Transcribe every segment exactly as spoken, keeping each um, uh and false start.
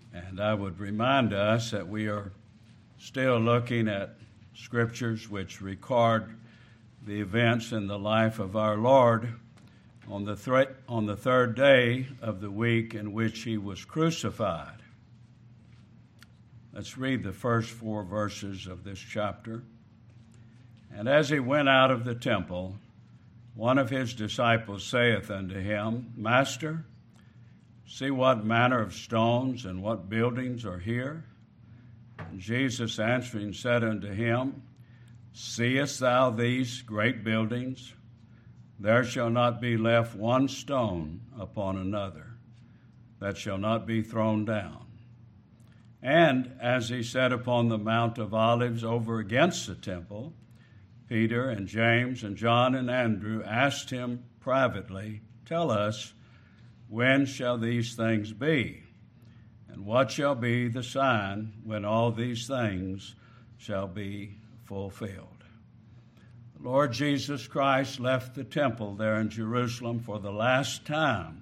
And I would remind us that we are still looking at scriptures which record the events in the life of our Lord on the, thre- on the third day of the week in which he was crucified. Let's read the first four verses of this chapter. And as he went out of the temple, one of his disciples saith unto him, Master, see what manner of stones and what buildings are here? And Jesus answering said unto him, Seest thou these great buildings? There shall not be left one stone upon another that shall not be thrown down. And as he sat upon the Mount of Olives over against the temple, Peter and James and John and Andrew asked him privately, Tell us, when shall these things be? And what shall be the sign when all these things shall be fulfilled? The Lord Jesus Christ left the temple there in Jerusalem for the last time.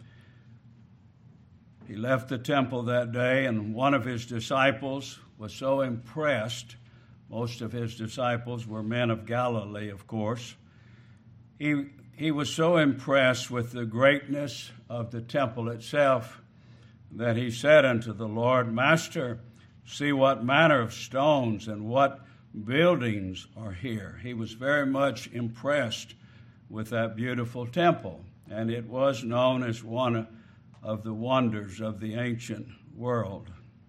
He left the temple that day, and one of his disciples was so impressed. Most of his disciples were men of Galilee, of course. He, he was so impressed with the greatness of the temple itself that he said unto the Lord, Master, see what manner of stones and what buildings are here. He was very much impressed with that beautiful temple, and it was known as one of the wonders of the ancient world.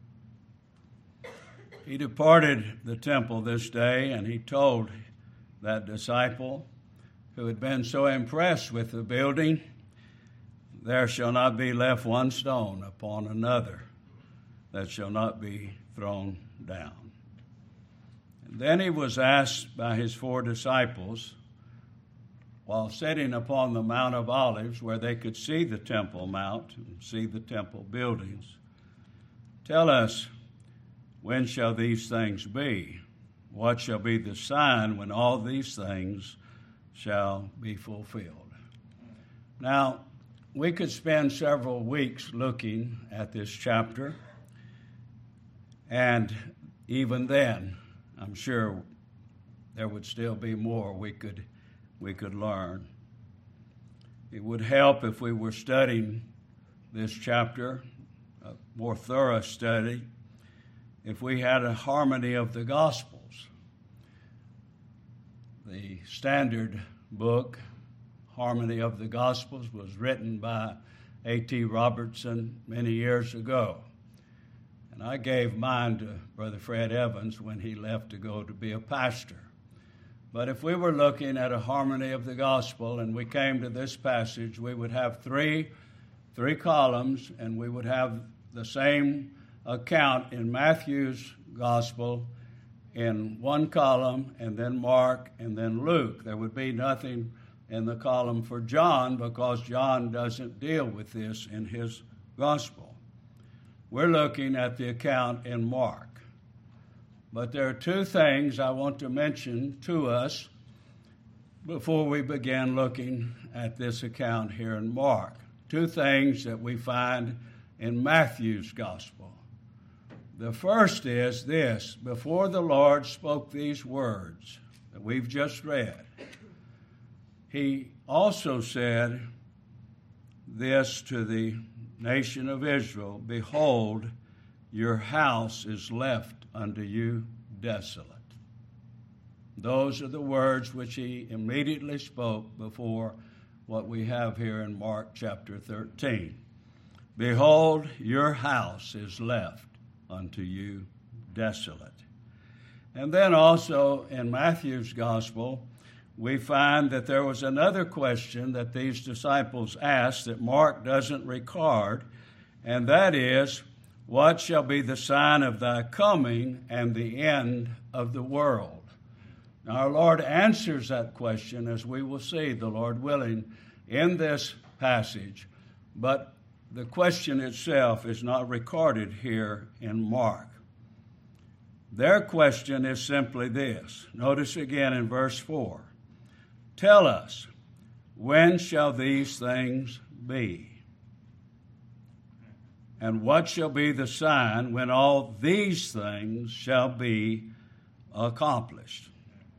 He departed the temple this day, and he told that disciple who had been so impressed with the building, There shall not be left one stone upon another that shall not be thrown down. And then he was asked by his four disciples, while sitting upon the Mount of Olives, where they could see the Temple Mount and see the temple buildings, Tell us, when shall these things be? What shall be the sign when all these things shall be fulfilled? Now, we could spend several weeks looking at this chapter, and even then, I'm sure there would still be more we could we could learn. It would help if we were studying this chapter, a more thorough study, if we had a harmony of the Gospels. The standard book, Harmony of the Gospels, was written by A T Robertson many years ago. And I gave mine to Brother Fred Evans when he left to go to be a pastor. But if we were looking at a harmony of the gospel and we came to this passage, we would have three, three columns, and we would have the same account in Matthew's gospel in one column, and then Mark, and then Luke. There would be nothing in the column for John because John doesn't deal with this in his gospel. We're looking at the account in Mark. But there are two things I want to mention to us before we begin looking at this account here in Mark. Two things that we find in Matthew's gospel. The first is this: before the Lord spoke these words that we've just read, he also said this to the nation of Israel, Behold, your house is left unto you desolate. Those are the words which he immediately spoke before what we have here in Mark chapter thirteen. Behold, your house is left unto you desolate. And then also in Matthew's gospel, we find that there was another question that these disciples asked that Mark doesn't record, and that is, what shall be the sign of thy coming and the end of the world? Now, our Lord answers that question, as we will see, the Lord willing, in this passage, but the question itself is not recorded here in Mark. Their question is simply this. Notice again in verse four. Tell us, when shall these things be? And what shall be the sign when all these things shall be accomplished?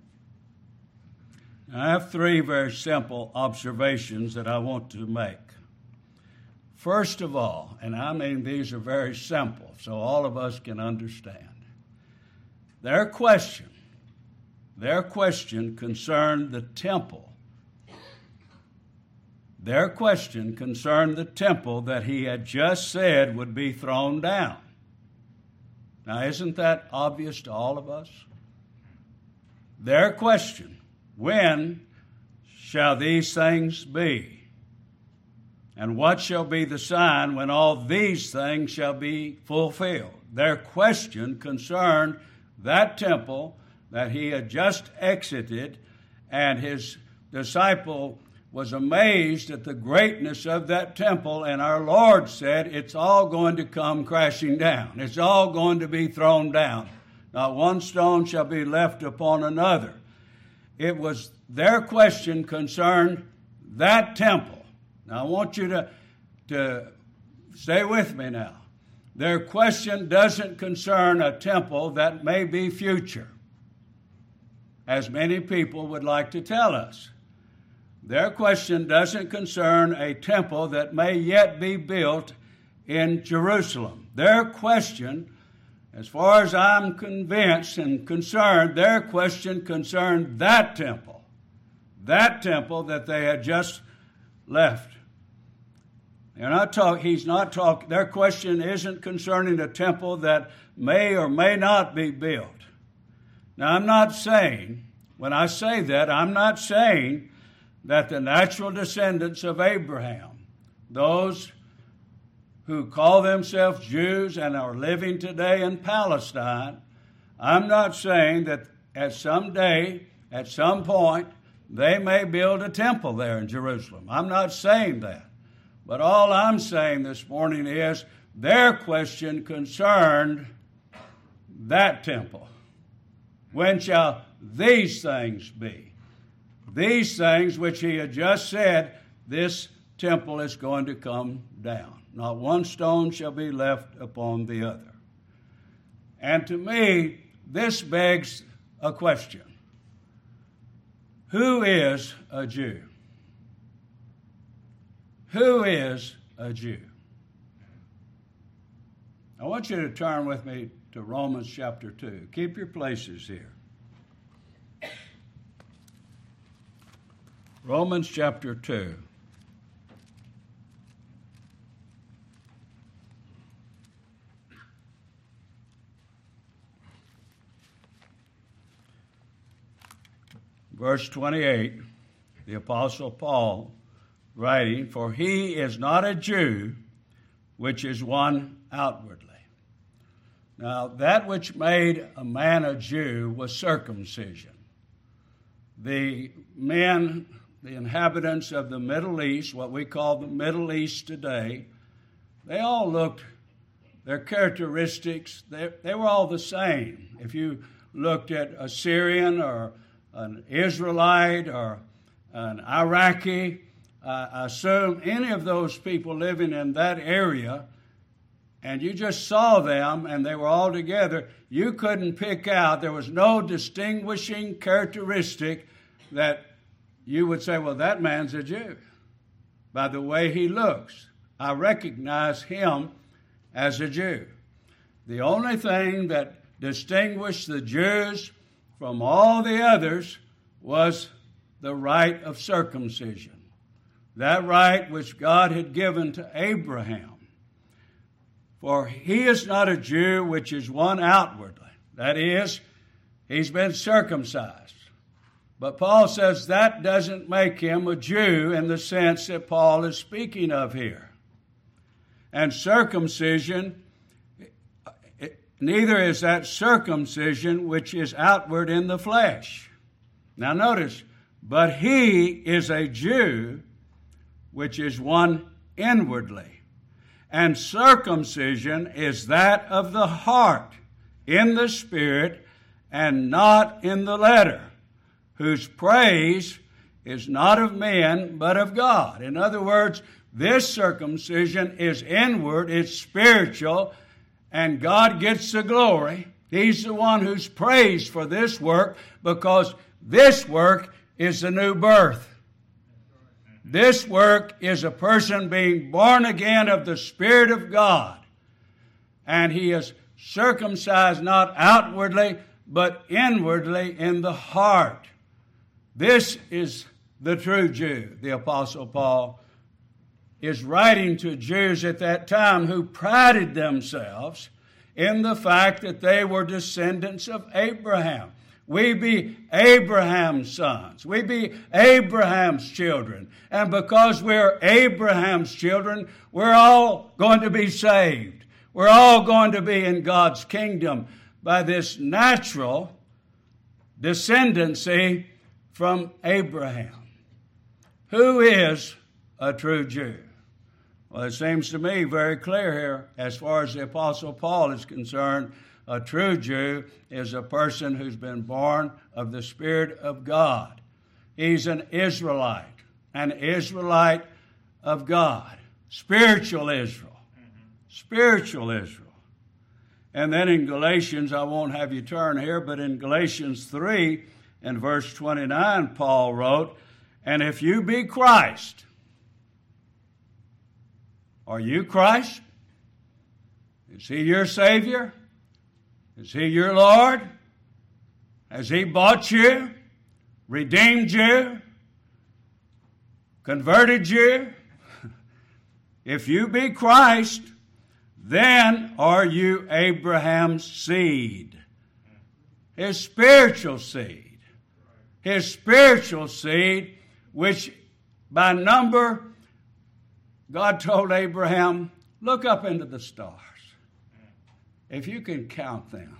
Now, I have three very simple observations that I want to make. First of all, and I mean these are very simple, so all of us can understand. Their question, their question concerned the temple. Their question concerned the temple that he had just said would be thrown down. Now, isn't that obvious to all of us? Their question, when shall these things be? And what shall be the sign when all these things shall be fulfilled? Their question concerned that temple that he had just exited, and his disciple was amazed at the greatness of that temple, and our Lord said, it's all going to come crashing down. It's all going to be thrown down. Not one stone shall be left upon another. It was their question concerned that temple. Now, I want you to, to stay with me now. Their question doesn't concern a temple that may be future, as many people would like to tell us. Their question doesn't concern a temple that may yet be built in Jerusalem. Their question, as far as I'm convinced and concerned, their question concerned that temple, that temple that they had just left. They're not talk, he's not talking, their question isn't concerning a temple that may or may not be built. Now, I'm not saying, when I say that, I'm not saying that the natural descendants of Abraham, those who call themselves Jews and are living today in Palestine, I'm not saying that at some day, at some point, they may build a temple there in Jerusalem. I'm not saying that. But all I'm saying this morning is their question concerned that temple. When shall these things be? These things which he had just said, this temple is going to come down. Not one stone shall be left upon the other. And to me, this begs a question. Who is a Jew? Who is a Jew? I want you to turn with me to Romans chapter two. Keep your places here. Romans chapter two. Verse twenty-eight, the Apostle Paul writing, for he is not a Jew, which is one outwardly. Now, that which made a man a Jew was circumcision. The men, the inhabitants of the Middle East, what we call the Middle East today, they all looked, their characteristics, they, they were all the same. If you looked at a Syrian or an Israelite or an Iraqi, uh, I assume any of those people living in that area, and you just saw them and they were all together, you couldn't pick out, there was no distinguishing characteristic that you would say, well, that man's a Jew. By the way he looks, I recognize him as a Jew. The only thing that distinguished the Jews from all the others was the rite of circumcision. That rite which God had given to Abraham. For he is not a Jew which is one outwardly. That is, he's been circumcised. But Paul says that doesn't make him a Jew in the sense that Paul is speaking of here. And circumcision, it, neither is that circumcision which is outward in the flesh. Now notice, but he is a Jew which is one inwardly. And circumcision is that of the heart, in the spirit, and not in the letter, whose praise is not of men, but of God. In other words, This circumcision is inward, it's spiritual, and God gets the glory. He's the one who's praised for this work because this work is the new birth. This work is a person being born again of the Spirit of God. And he is circumcised not outwardly, but inwardly in the heart. This is the true Jew. The Apostle Paul is writing to Jews at that time who prided themselves in the fact that they were descendants of Abraham. We be Abraham's sons. We be Abraham's children. And because we're Abraham's children, we're all going to be saved. We're all going to be in God's kingdom by this natural descendancy from Abraham. Who is a true Jew? Well, it seems to me very clear here, as far as the Apostle Paul is concerned, a true Jew is a person who's been born of the Spirit of God. He's an Israelite, an Israelite of God, spiritual Israel, spiritual Israel. And then in Galatians, I won't have you turn here, but in Galatians three and verse twenty-nine, Paul wrote, "And if you be Christ," are you Christ? Is he your Savior? Is he your Lord? Has he bought you, redeemed you, converted you? If you be Christ, then are you Abraham's seed, his spiritual seed, his spiritual seed, which by number, God told Abraham, look up into the stars. If you can count them,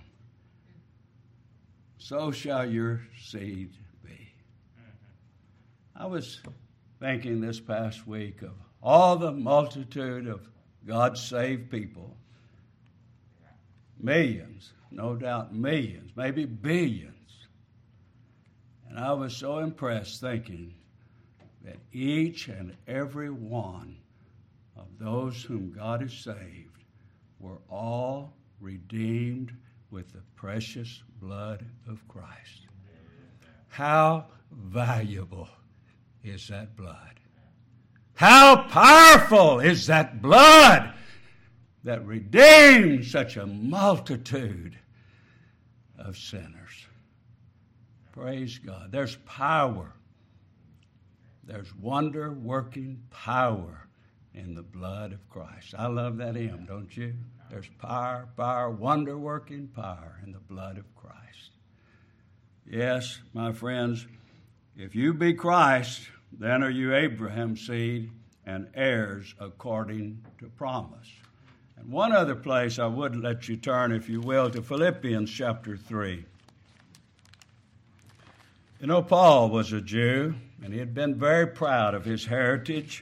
so shall your seed be. I was thinking this past week of all the multitude of God's saved people. Millions, no doubt millions, maybe billions. And I was so impressed thinking that each and every one of those whom God has saved were all redeemed with the precious blood of Christ. How valuable is that blood? How powerful is that blood that redeems such a multitude of sinners? Praise God. There's power. There's wonder-working power in the blood of Christ. I love that hymn, don't you? There's power, power, wonder-working power in the blood of Christ. Yes, my friends, if you be Christ, then are you Abraham's seed and heirs according to promise. And one other place I would let you turn, if you will, to Philippians chapter three. You know, Paul was a Jew, and he had been very proud of his heritage.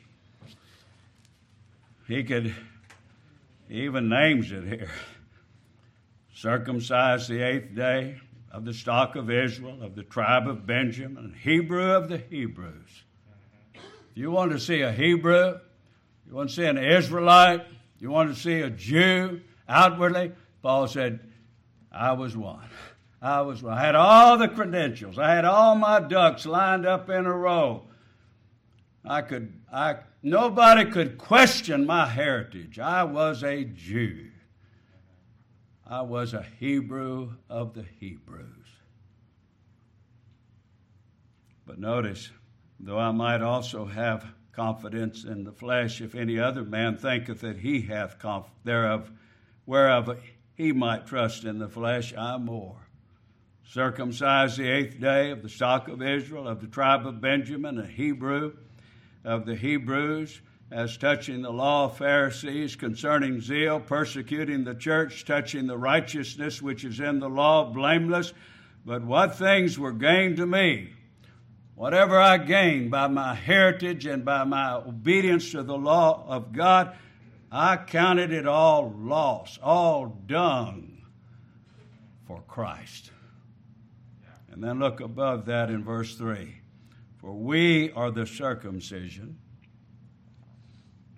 He could, he even names it here, circumcised the eighth day, of the stock of Israel, of the tribe of Benjamin, Hebrew of the Hebrews. If you want to see a Hebrew, you want to see an Israelite, you want to see a Jew outwardly, Paul said, I was one. I was one. I had all the credentials. I had all my ducks lined up in a row. I could, I, nobody could question my heritage. I was a Jew. I was a Hebrew of the Hebrews. But notice, though I might also have confidence in the flesh, if any other man thinketh that he hath conf- thereof, whereof he might trust in the flesh, I more. Circumcised the eighth day, of the stock of Israel, of the tribe of Benjamin, a Hebrew of the Hebrews, as touching the law of Pharisees, concerning zeal, persecuting the church, touching the righteousness which is in the law, blameless. But what things were gained to me? Whatever I gained by my heritage and by my obedience to the law of God, I counted it all loss, all dung for Christ. And then look above that in verse three. For we are the circumcision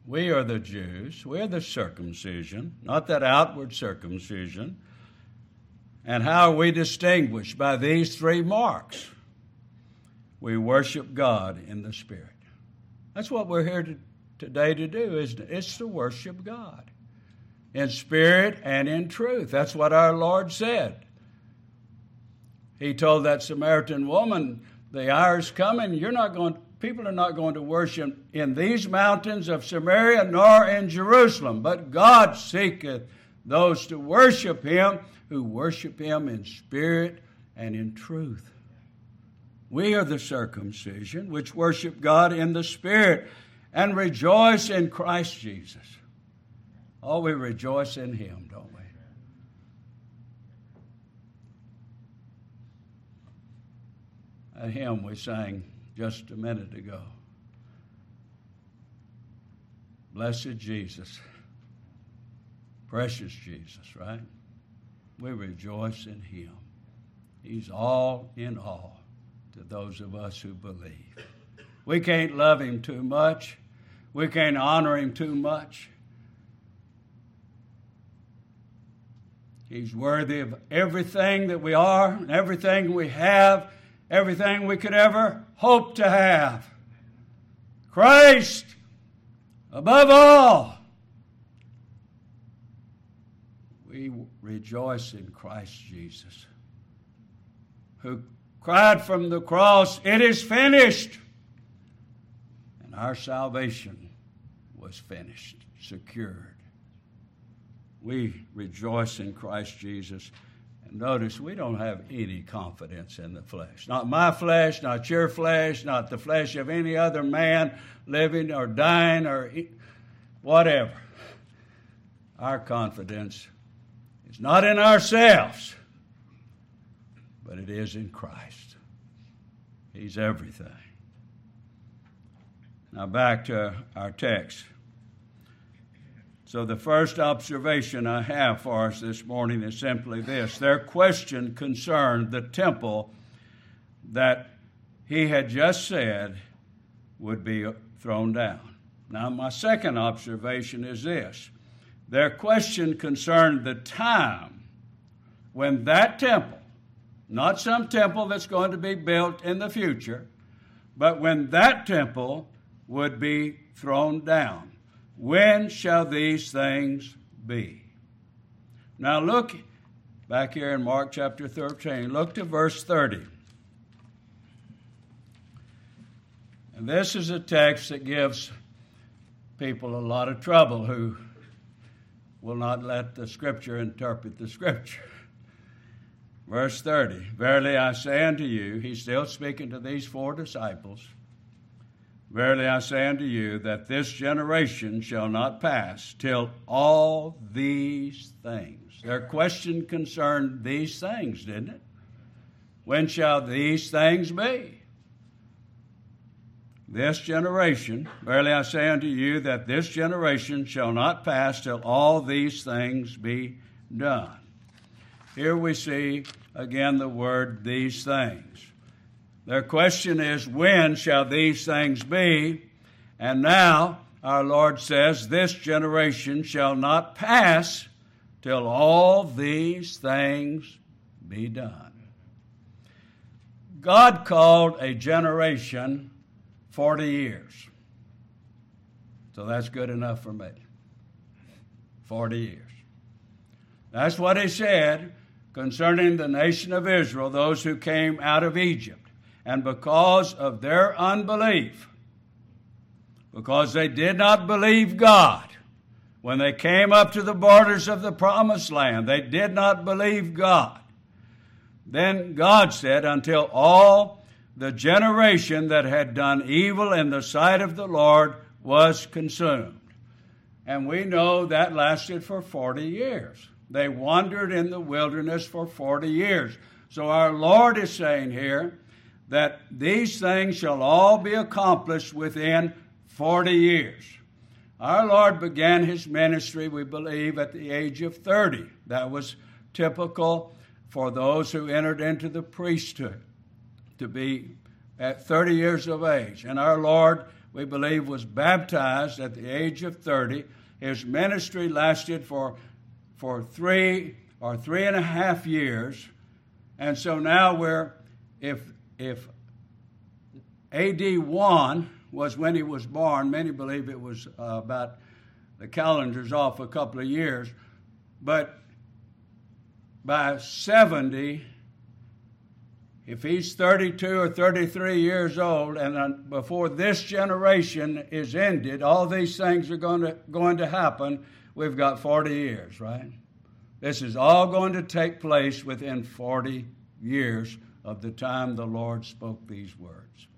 We are the Jews. We are the circumcision, not that outward circumcision. And how are we distinguished? By these three marks. We worship God in the Spirit. That's what we're here to, today to do, isn't it? It's to worship God in spirit and in truth. That's what our Lord said. He told that Samaritan woman, the hour's coming, you're not going, people are not going to worship in these mountains of Samaria nor in Jerusalem, but God seeketh those to worship him who worship him in spirit and in truth. We are the circumcision which worship God in the Spirit and rejoice in Christ Jesus. Oh, we rejoice in him, don't we? A hymn we sang just a minute ago. Blessed Jesus, precious Jesus, right? We rejoice in him. He's all in all to those of us who believe. We can't love him too much. We can't honor him too much. He's worthy of everything that we are, everything we have, everything we could ever hope to have. Christ, above all. We rejoice in Christ Jesus, who cried from the cross, "It is finished." And our salvation was finished, secured. We rejoice in Christ Jesus. And notice, we don't have any confidence in the flesh. Not my flesh, not your flesh, not the flesh of any other man living or dying or whatever. Our confidence is not in ourselves, but it is in Christ. He's everything. Now back to our text. So the first observation I have for us this morning is simply this. Their question concerned the temple that he had just said would be thrown down. Now my second observation is this. Their question concerned the time when that temple, not some temple that's going to be built in the future, but when that temple would be thrown down. When shall these things be? Now look back here in Mark chapter thirteen. Look to verse thirty. And this is a text that gives people a lot of trouble who will not let the Scripture interpret the Scripture. Verse thirty, verily I say unto you, he's still speaking to these four disciples, verily I say unto you that this generation shall not pass till all these things. Their question concerned these things, didn't it? When shall these things be? This generation, verily I say unto you that this generation shall not pass till all these things be done. Here we see again the word these things. Their question is, when shall these things be? And now our Lord says, this generation shall not pass till all these things be done. God called a generation forty years. So that's good enough for me. forty years. That's what he said concerning the nation of Israel, those who came out of Egypt. And because of their unbelief, because they did not believe God, when they came up to the borders of the promised land, they did not believe God. Then God said, until all the generation that had done evil in the sight of the Lord was consumed. And we know that lasted for forty years. They wandered in the wilderness for forty years. So our Lord is saying here that these things shall all be accomplished within forty years. Our Lord began his ministry, we believe, at the age of thirty. That was typical for those who entered into the priesthood, to be at thirty years of age. And our Lord we believe, was baptized at the age of thirty. His ministry lasted for, for three or three and a half years. And so now we're, if, if A D one was when he was born, many believe it was uh, about, the calendar's off a couple of years, but by seventy, if he's thirty-two or thirty-three years old, and before this generation is ended, all these things are going to, going to happen, we've got forty years, right? This is all going to take place within forty years of the time the Lord spoke these words.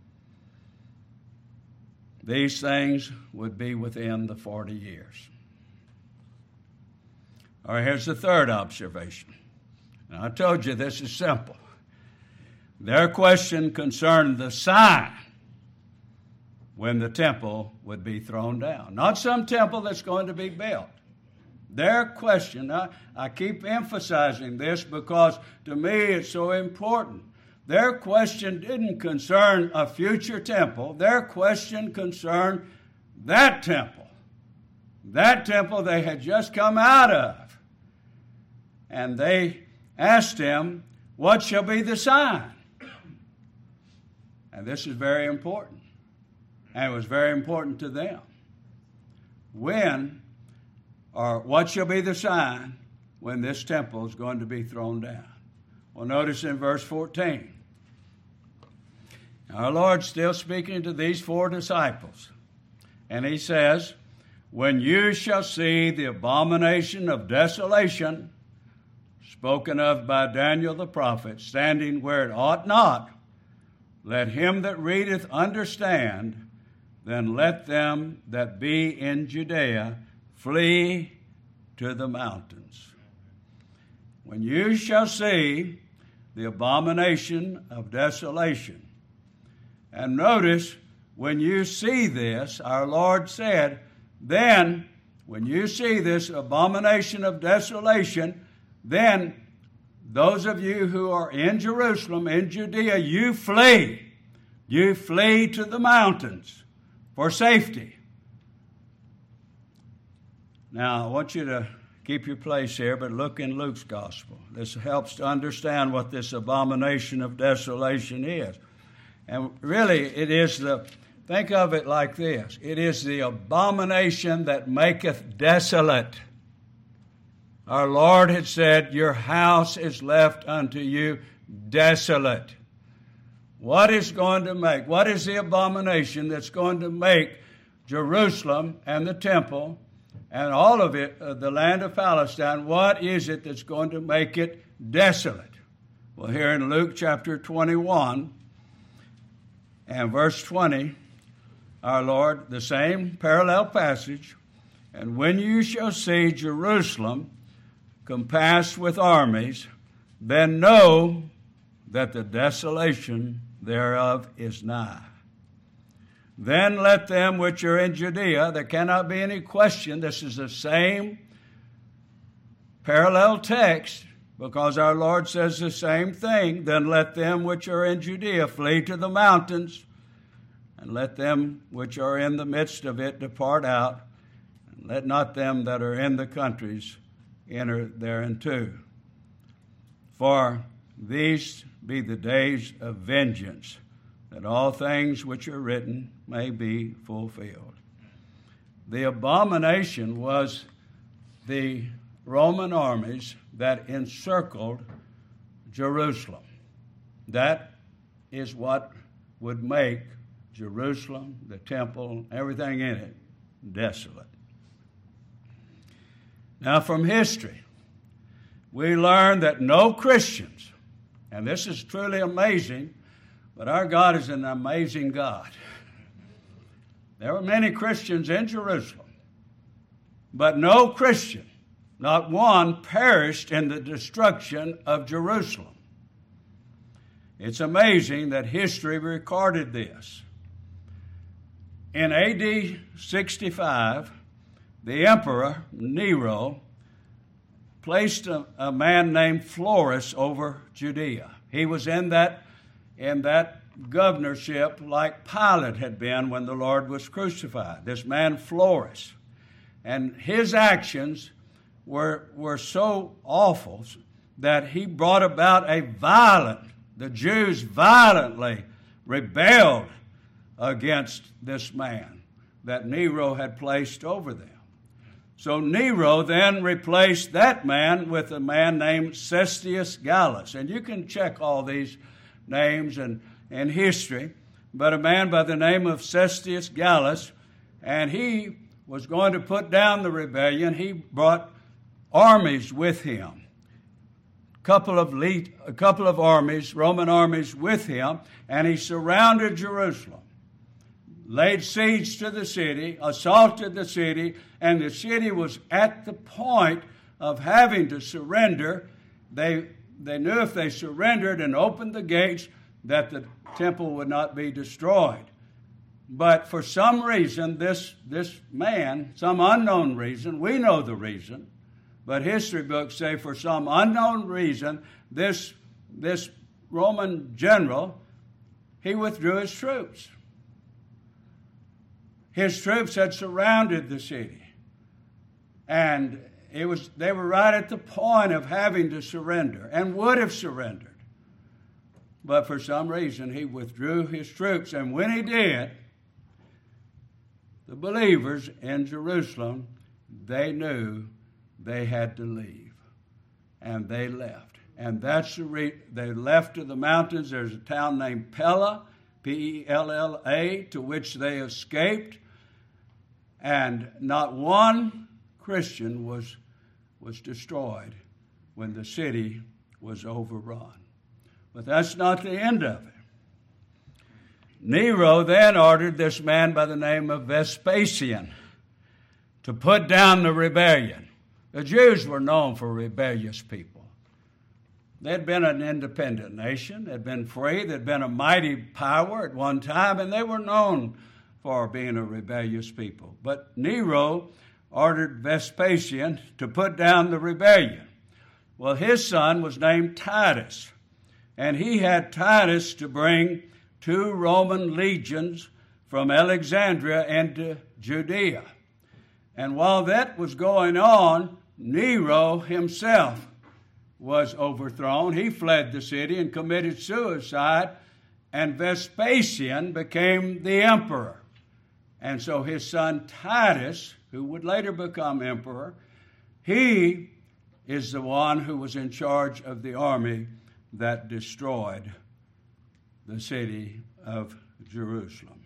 These things would be within the forty years. All right, here's the third observation. And I told you this is simple. Their question concerned the sign when the temple would be thrown down. Not some temple that's going to be built. Their question, I, I keep emphasizing this because to me it's so important. Their question didn't concern a future temple. Their question concerned that temple. That temple they had just come out of. And they asked him, what shall be the sign? And this is very important. And it was very important to them. When, or what shall be the sign when this temple is going to be thrown down? Well, notice in verse fourteen. Our Lord's still speaking to these four disciples. And he says, when you shall see the abomination of desolation, spoken of by Daniel the prophet, standing where it ought not, let him that readeth understand, then let them that be in Judea flee to the mountains. When you shall see the abomination of desolation. And notice, when you see this, our Lord said, then, when you see this abomination of desolation, then those of you who are in Jerusalem, in Judea, you flee. You flee to the mountains for safety. Now, I want you to keep your place here, but look in Luke's gospel. This helps to understand what this abomination of desolation is. And really, it is the, think of it like this. It is the abomination that maketh desolate. Our Lord had said, your house is left unto you desolate. What is going to make, what is the abomination that's going to make Jerusalem and the temple and all of it, uh, the land of Palestine, what is it that's going to make it desolate? Well, here in Luke chapter twenty-one and verse twenty, our Lord, the same parallel passage, and when you shall see Jerusalem compassed with armies, then know that the desolation thereof is nigh. Then let them which are in Judea, there cannot be any question, this is the same parallel text, because our Lord says the same thing. Then let them which are in Judea flee to the mountains, and let them which are in the midst of it depart out, and let not them that are in the countries enter thereinto. For these be the days of vengeance, that all things which are written may be fulfilled. The abomination was the Roman armies that encircled Jerusalem. That is what would make Jerusalem, the temple, everything in it, desolate. Now, from history, we learn that no Christians, and this is truly amazing, but our God is an amazing God. There were many Christians in Jerusalem, but no Christian, not one, perished in the destruction of Jerusalem. It's amazing that history recorded this. In A D sixty-five, the Emperor Nero placed a, a man named Florus over Judea. He was in that, in that governorship like Pilate had been when the Lord was crucified, this man Florus. And his actions were, were so awful that he brought about a violent, the Jews violently rebelled against this man that Nero had placed over them. So Nero then replaced that man with a man named Cestius Gallus. And you can check all these names and in history, but a man by the name of Cestius Gallus, and he was going to put down the rebellion. He brought armies with him, a couple of lead, a couple of armies, Roman armies with him, and he surrounded Jerusalem, laid siege to the city, assaulted the city, and the city was at the point of having to surrender. They, they knew if they surrendered and opened the gates that the temple would not be destroyed. But for some reason, this, this man, some unknown reason, we know the reason, but history books say for some unknown reason, this, this Roman general, he withdrew his troops. His troops had surrounded the city. And it was, they were right at the point of having to surrender and would have surrendered. But for some reason, he withdrew his troops. And when he did, the believers in Jerusalem, they knew they had to leave. And they left. And that's the re- they left to the mountains. There's a town named Pella, P E L L A, to which they escaped. And not one Christian was, was destroyed when the city was overrun. But that's not the end of it. Nero then ordered this man by the name of Vespasian to put down the rebellion. The Jews were known for rebellious people. They'd been an independent nation. They'd been free. They'd been a mighty power at one time, and they were known for being a rebellious people. But Nero ordered Vespasian to put down the rebellion. Well, his son was named Titus, and he had Titus to bring two Roman legions from Alexandria into Judea. And while that was going on, Nero himself was overthrown. He fled the city and committed suicide, and Vespasian became the emperor. And so his son Titus, who would later become emperor, he is the one who was in charge of the army that destroyed the city of Jerusalem.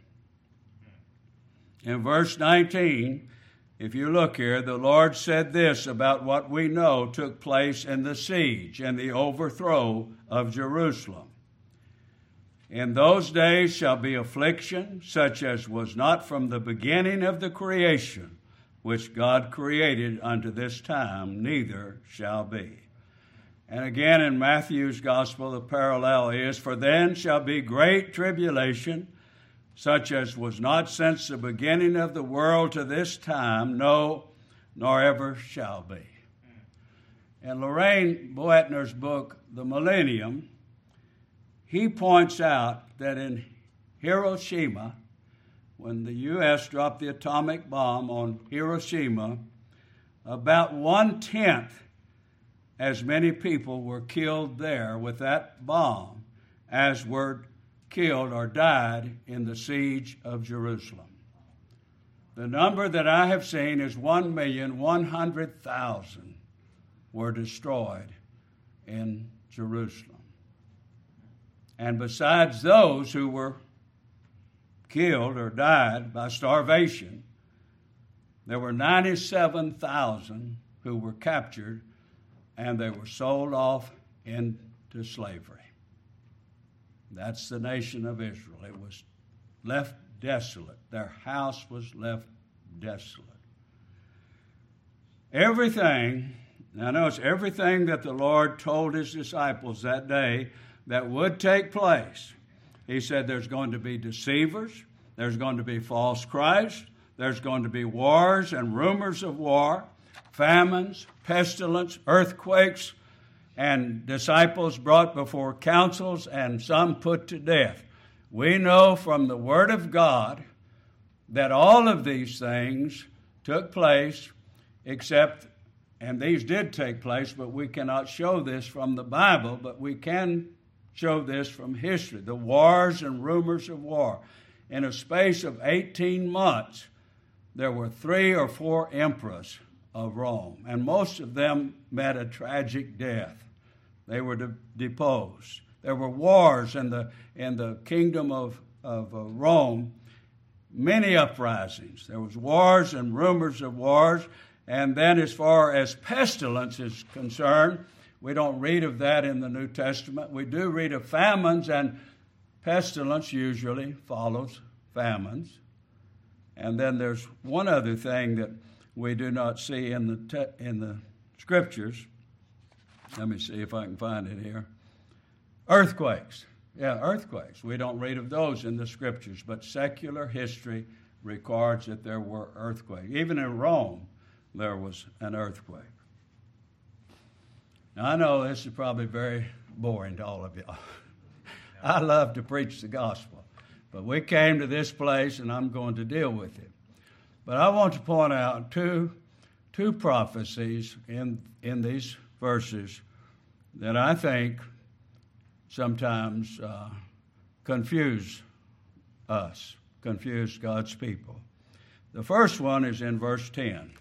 In verse nineteen, if you look here, the Lord said this about what we know took place in the siege and the overthrow of Jerusalem. In those days shall be affliction, such as was not from the beginning of the creation, which God created unto this time, neither shall be. And again in Matthew's gospel, the parallel is, for then shall be great tribulation, such as was not since the beginning of the world to this time, no, nor ever shall be. In Lorraine Boetner's book, The Millennium, he points out that in Hiroshima, when the U S dropped the atomic bomb on Hiroshima, about one-tenth as many people were killed there with that bomb as were killed or died in the siege of Jerusalem. The number that I have seen is one million one hundred thousand were destroyed in Jerusalem. And besides those who were killed or died by starvation, there were ninety-seven thousand who were captured and they were sold off into slavery. That's the nation of Israel. It was left desolate. Their house was left desolate. Everything, now notice, everything that the Lord told his disciples that day that would take place. He said there's going to be deceivers, there's going to be false Christ, there's going to be wars and rumors of war, famines, pestilence, earthquakes, and disciples brought before councils and some put to death. We know from the Word of God that all of these things took place, except, and these did take place, but we cannot show this from the Bible, but we can show this from history. The wars and rumors of war. In a space of eighteen months, there were three or four emperors of Rome, and most of them met a tragic death. They were de- deposed. There were wars in the in the kingdom of, of uh, Rome, many uprisings. There was wars and rumors of wars. And then as far as pestilence is concerned, we don't read of that in the New Testament. We do read of famines, and pestilence usually follows famines. And then there's one other thing that we do not see in the te- in the Scriptures. Let me see if I can find it here. Earthquakes. Yeah, earthquakes. We don't read of those in the Scriptures, but secular history records that there were earthquakes. Even in Rome, there was an earthquake. Now, I know this is probably very boring to all of y'all. I love to preach the gospel, but we came to this place, and I'm going to deal with it. But I want to point out two, two prophecies in, in these verses that I think sometimes uh, confuse us, confuse God's people. The first one is in verse ten.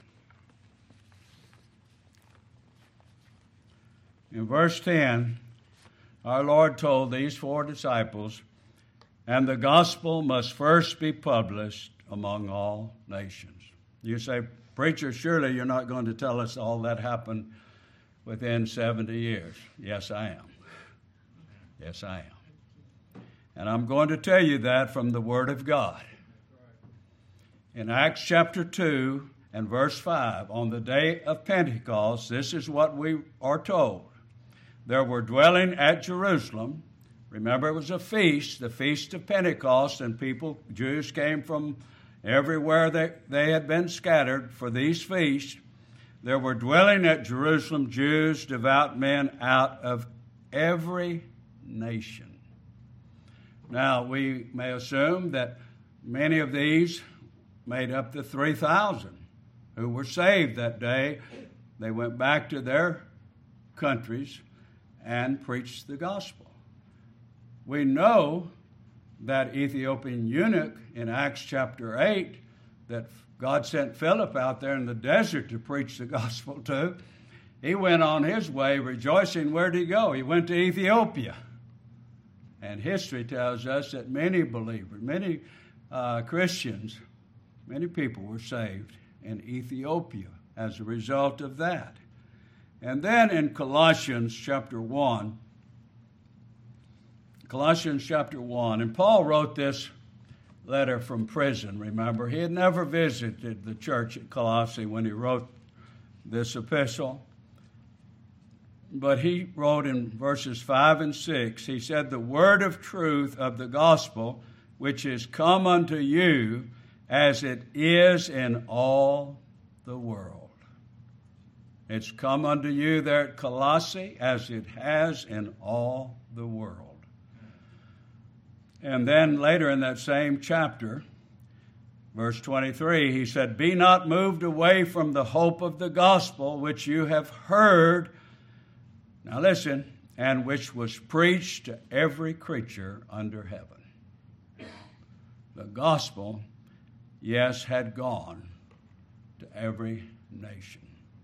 In verse ten, our Lord told these four disciples, "And the gospel must first be published among all nations." You say, "Preacher, surely you're not going to tell us all that happened within seventy years. Yes, I am. Yes, I am. And I'm going to tell you that from the Word of God. In Acts chapter two and verse five, on the day of Pentecost, this is what we are told. There were dwelling at Jerusalem. Remember, it was a feast, the Feast of Pentecost, and people, Jews came from everywhere they, they had been scattered for these feasts. There were dwelling at Jerusalem Jews, devout men out of every nation. Now, we may assume that many of these made up the three thousand who were saved that day. They went back to their countries and preached the gospel. We know that Ethiopian eunuch in Acts chapter eight that God sent Philip out there in the desert to preach the gospel to. He went on his way rejoicing. Where did he go? He went to Ethiopia. And history tells us that many believers, many uh, Christians, many people were saved in Ethiopia as a result of that. And then in Colossians chapter one, Colossians chapter one, and Paul wrote this letter from prison, remember. He had never visited the church at Colossae when he wrote this epistle. But he wrote in verses five and six, he said, "The word of truth of the gospel, which is come unto you as it is in all the world." It's come unto you there at Colossae as it has in all the world. And then later in that same chapter, verse twenty-three, he said, "Be not moved away from the hope of the gospel which you have heard," now listen, "and which was preached to every creature under heaven." The gospel, yes, had gone to every nation.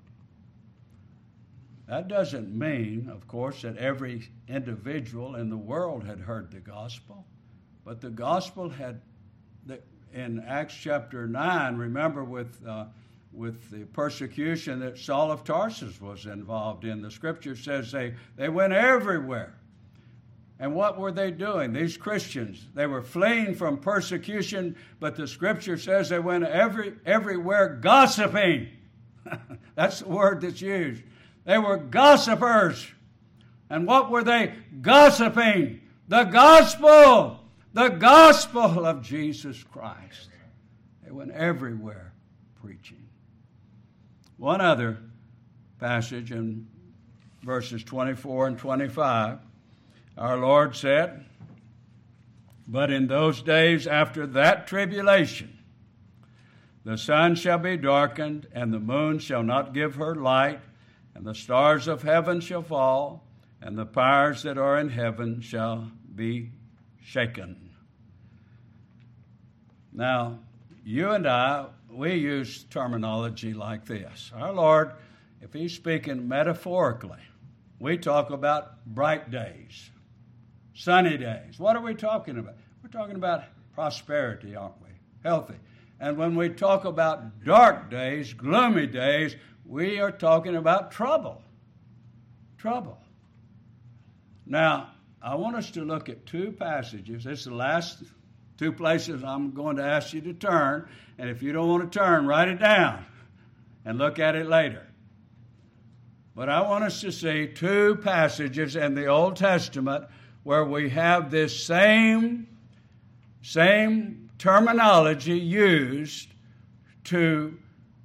That doesn't mean, of course, that every individual in the world had heard the gospel. But the gospel had, in Acts chapter nine, remember with uh, with the persecution that Saul of Tarsus was involved in, the scripture says they, they went everywhere. And what were they doing? These Christians, they were fleeing from persecution, but the scripture says they went every everywhere gossiping. That's the word that's used. They were gossipers. And what were they gossiping? The gospel. The gospel of Jesus Christ. They went everywhere preaching. One other passage in verses twenty-four and twenty-five, our Lord said, But in those days after that tribulation, the sun shall be darkened, and the moon shall not give her light, and the stars of heaven shall fall, and the powers that are in heaven shall be shaken. Now, you and I, we use terminology like this. Our Lord, if he's speaking metaphorically, we talk about bright days, sunny days. What are we talking about? We're talking about prosperity, aren't we? Healthy. And when we talk about dark days, gloomy days, we are talking about trouble. Trouble. Now, I want us to look at two passages. This is the last two places I'm going to ask you to turn. And if you don't want to turn, write it down and look at it later. But I want us to see two passages in the Old Testament where we have this same, same terminology used to,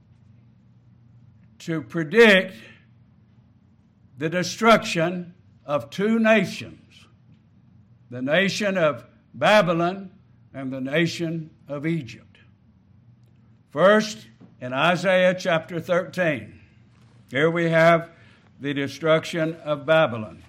to predict the destruction of two nations, the nation of Babylon and the nation of Egypt. First, in Isaiah chapter thirteen, here we have the destruction of Babylon.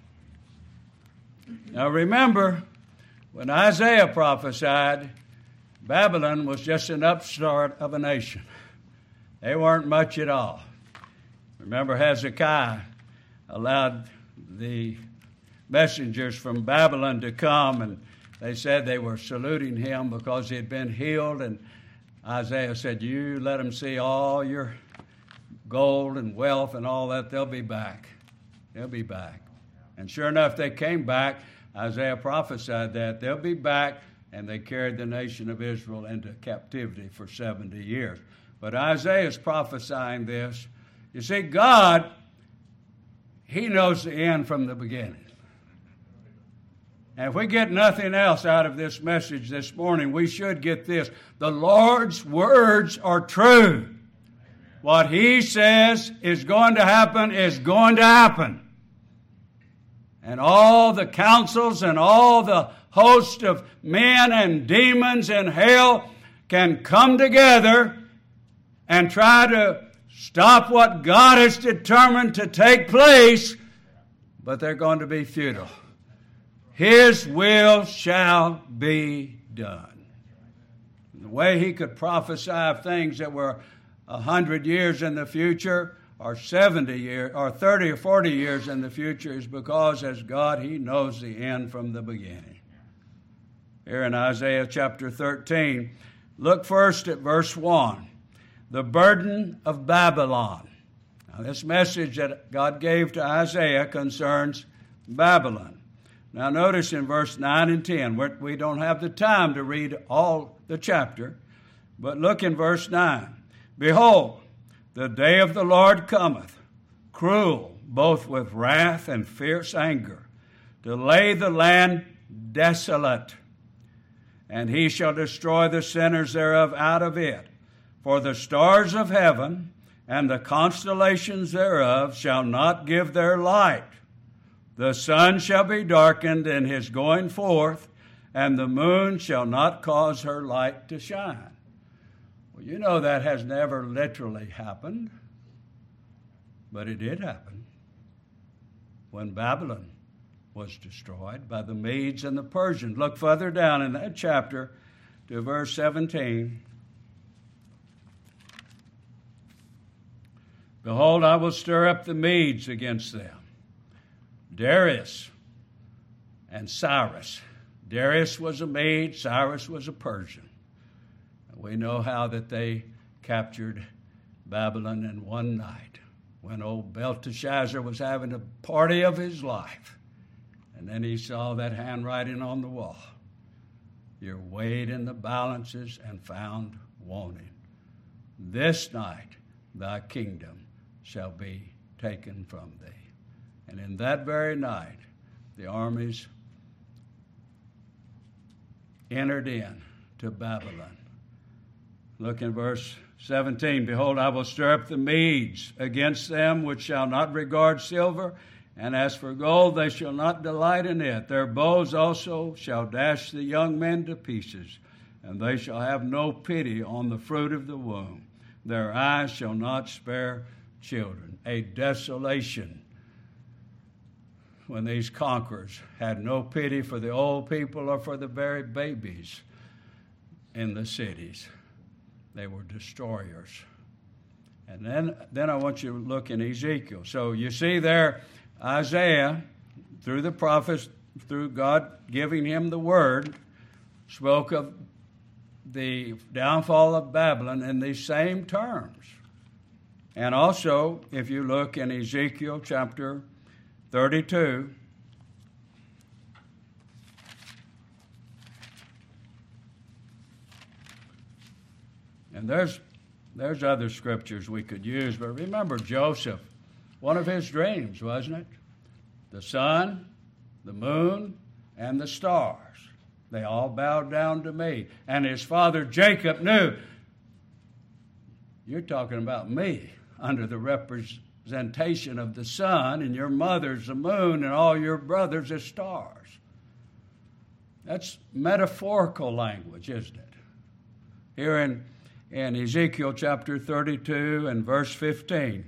Now remember, when Isaiah prophesied, Babylon was just an upstart of a nation. They weren't much at all. Remember, Hezekiah allowed the messengers from Babylon to come, and they said they were saluting him because he had been healed. And Isaiah said, you let them see all your gold and wealth and all that, they'll be back. They'll be back. And sure enough, they came back. Isaiah prophesied that. They'll be back, and they carried the nation of Israel into captivity for seventy years. But Isaiah is prophesying this. You see, God, he knows the end from the beginning. And if we get nothing else out of this message this morning, we should get this. The Lord's words are true. What he says is going to happen is going to happen. And all the councils and all the host of men and demons in hell can come together and try to stop what God has determined to take place, but they're going to be futile. His will shall be done. The way he could prophesy of things that were a hundred years in the future, or seventy years, or thirty or forty years in the future, is because as God, he knows the end from the beginning. Here in Isaiah chapter thirteen, look first at verse one. The burden of Babylon. Now, this message that God gave to Isaiah concerns Babylon. Now, notice in verse nine and ten, we don't have the time to read all the chapter, but look in verse nine. Behold, the day of the Lord cometh, cruel, both with wrath and fierce anger, to lay the land desolate. And he shall destroy the sinners thereof out of it. For the stars of heaven and the constellations thereof shall not give their light. The sun shall be darkened in his going forth, and the moon shall not cause her light to shine. Well, you know that has never literally happened, but it did happen when Babylon was destroyed by the Medes and the Persians. Look further down in that chapter to verse seventeen. Behold, I will stir up the Medes against them, Darius and Cyrus. Darius was a Mede, Cyrus was a Persian. We know how that they captured Babylon in one night when old Belteshazzar was having a party of his life. And then he saw that handwriting on the wall. You're weighed in the balances and found wanting. This night thy kingdom shall be taken from thee. And in that very night, the armies entered in to Babylon. Look in verse seventeen. Behold, I will stir up the Medes against them, which shall not regard silver, And as for gold, they shall not delight in it. Their bows also shall dash the young men to pieces, and they shall have no pity on the fruit of the womb. Their eyes shall not spare children. A desolation when these conquerors had no pity for the old people or for the very babies in the cities. They were destroyers. And then, then I want you to look in Ezekiel. So you see there, Isaiah, through the prophets, through God giving him the word, spoke of the downfall of Babylon in these same terms. And also, if you look in Ezekiel chapter thirty-two, and there's there's other scriptures we could use, but remember Joseph. One of his dreams, wasn't it? The sun, the moon, and the stars. They all bowed down to me. And his father Jacob knew, you're talking about me under the representation of the sun, and your mother's the moon, and all your brothers are stars. That's metaphorical language, isn't it? Here in, in Ezekiel chapter thirty-two and verse fifteen.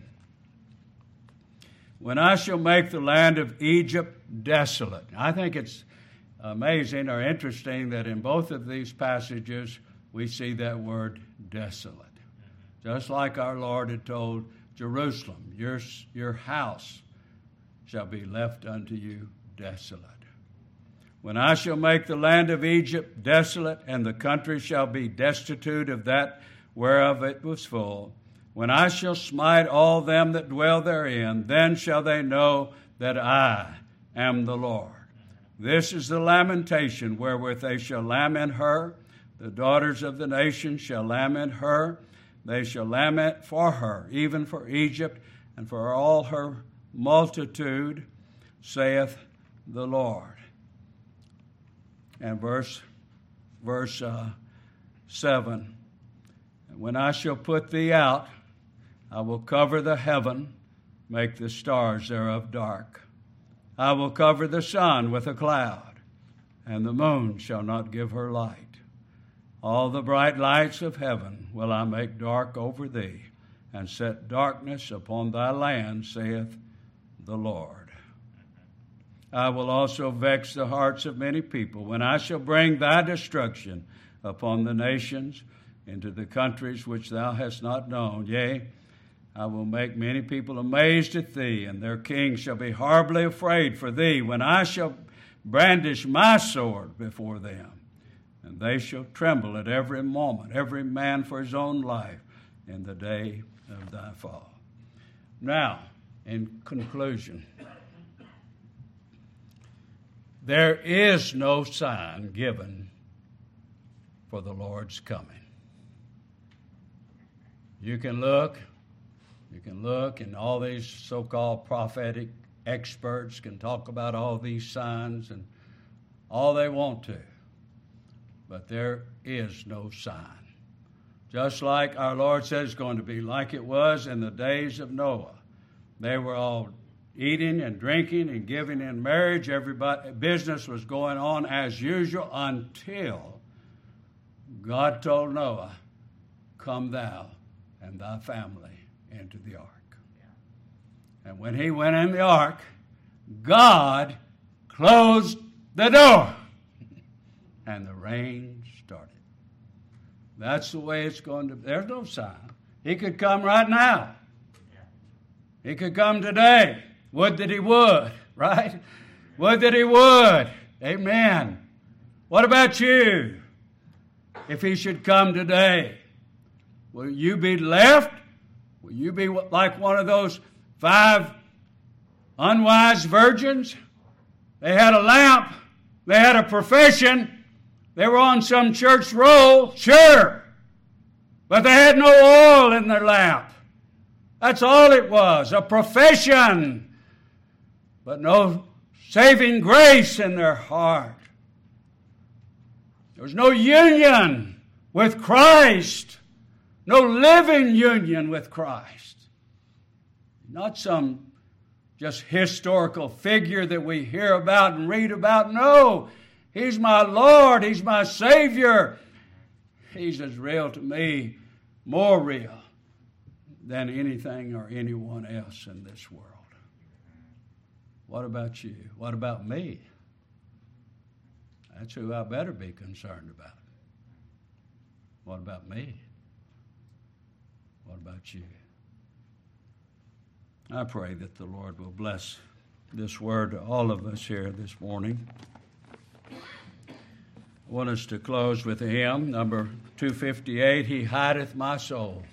When I shall make the land of Egypt desolate. I think it's amazing or interesting that in both of these passages we see that word desolate. Just like our Lord had told Jerusalem, your, your house shall be left unto you desolate. When I shall make the land of Egypt desolate, and the country shall be destitute of that whereof it was full, when I shall smite all them that dwell therein, then shall they know that I am the Lord. This is the lamentation wherewith they shall lament her. The daughters of the nations shall lament her. They shall lament for her, even for Egypt, and for all her multitude, saith the Lord. And verse, verse uh, seven, when I shall put thee out, I will cover the heaven, make the stars thereof dark. I will cover the sun with a cloud, and the moon shall not give her light. All the bright lights of heaven will I make dark over thee, and set darkness upon thy land, saith the Lord. I will also vex the hearts of many people, when I shall bring thy destruction upon the nations, into the countries which thou hast not known. Yea, I will make many people amazed at thee, and their kings shall be horribly afraid for thee, when I shall brandish my sword before them. And they shall tremble at every moment, every man for his own life, in the day of thy fall. Now, in conclusion, there is no sign given for the Lord's coming. You can look, you can look, and all these so-called prophetic experts can talk about all these signs and all they want to. But there is no sign. Just like our Lord says it's going to be like it was in the days of Noah. They were all eating and drinking and giving in marriage. Everybody, business was going on as usual until God told Noah, come thou and thy family into the ark. Yeah. And when he went in the ark, God closed the door. And the rain started. That's the way it's going to be. There's no sign. He could come right now. He could come today. Would that he would, right? Would that he would. Amen. What about you? If he should come today, will you be left? Will you be like one of those five unwise virgins? They had a lamp. They had a profession. They were on some church roll, sure, but they had no oil in their lamp. That's all it was, a profession, but no saving grace in their heart. There was no union with Christ, no living union with Christ. Not some just historical figure that we hear about and read about. No, He's my Lord. He's my Savior. He's as real to me, more real than anything or anyone else in this world. What about you? What about me? That's who I better be concerned about. What about me? What about you? I pray that the Lord will bless this word to all of us here this morning. I want us to close with a hymn, number two fifty-eight, He Hideth My Soul.